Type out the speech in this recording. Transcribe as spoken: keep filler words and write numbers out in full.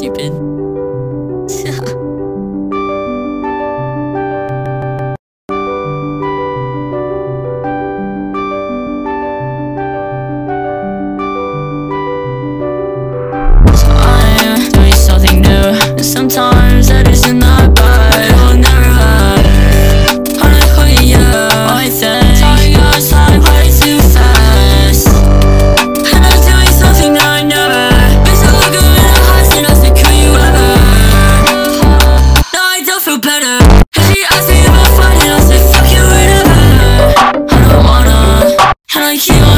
stupid. So I am doing something new, and sometimes that isn't that bad. It will never end. I like who you are, I think time goes by way too fast, and I'm doing something that I never. Bitch, I look up in the eyes and I think, could you ever? Now I don't feel better. And she asked me if I'm fine and I said, fuck you, whatever. I don't wanna, and I keep on